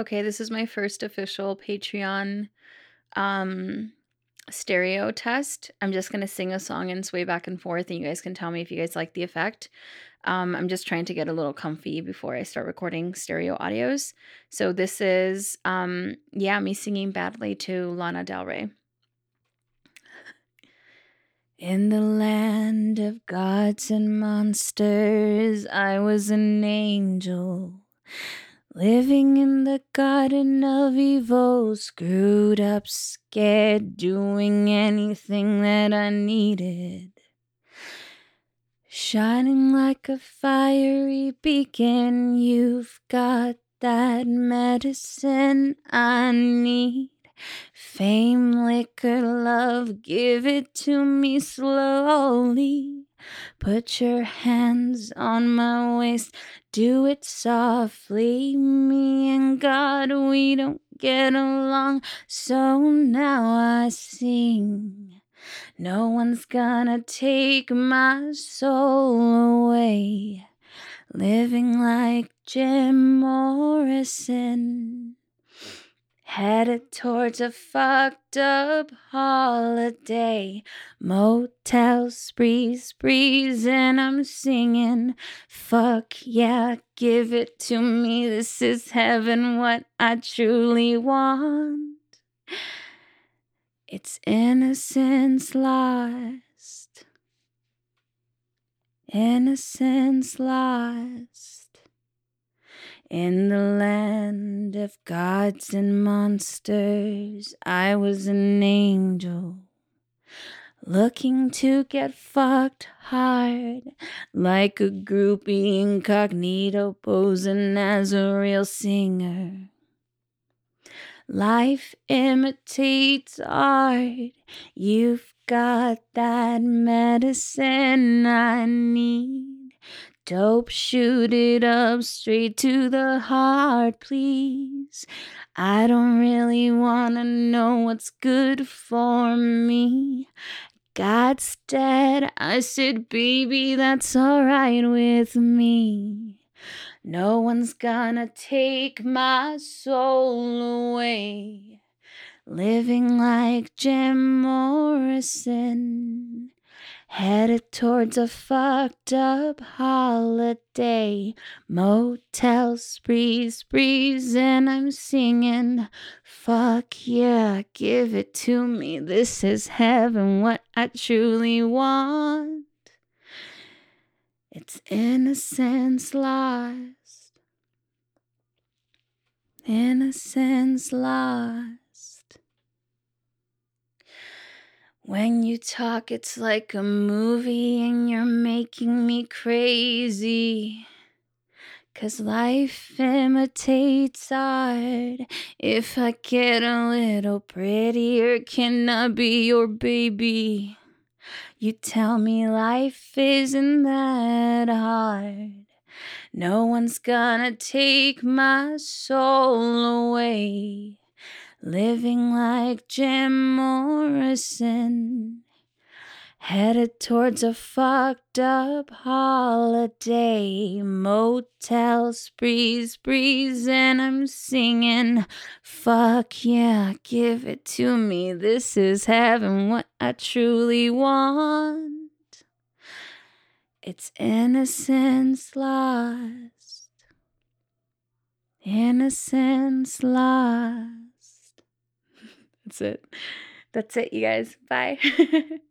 Okay, this is my first official Patreon um stereo test. I'm just gonna sing a song and sway back and forth, and you guys can tell me if you guys like the effect. I'm just trying to get a little comfy before I start recording stereo audios. So this is yeah, me singing badly to Lana Del Rey. In the land of gods and monsters, I was an angel. Living in the garden of evil, screwed up, scared, doing anything that I needed. Shining like a fiery beacon, you've got that medicine I need. Fame, liquor, love, give it to me slowly. Put your hands on my waist, do it softly. Me and God, we don't get along, so now I sing. No one's gonna take my soul away. Living like Jim Morrison. Headed towards a fucked up holiday. Motel sprees, and I'm singing. Fuck yeah, give it to me. This is heaven, what I truly want. It's innocence lost. Innocence lost. In the land of gods and monsters, I was an angel, looking to get fucked hard, like a groupie incognito posing as a real singer. Life imitates art, you've got that medicine I need. Dope, shoot it up straight to the heart, please. I don't really wanna know what's good for me. God's dead, I said, baby, that's alright with me. No one's gonna take my soul away. Living like Jim Morrison. Headed towards a fucked up holiday. Motel sprees, and I'm singing. Fuck yeah, give it to me. This is heaven, what I truly want. It's innocence lost. Innocence lost. When you talk, it's like a movie and you're making me crazy. 'Cause life imitates art. If I get a little prettier, can I be your baby? You tell me life isn't that hard. No one's gonna take my soul away. Living like Jim Morrison. Headed towards a fucked up holiday. Motel sprees, and I'm singing. Fuck yeah, give it to me. This is heaven, what I truly want. It's innocence lost. Innocence lost. That's it. That's it, you guys. Bye.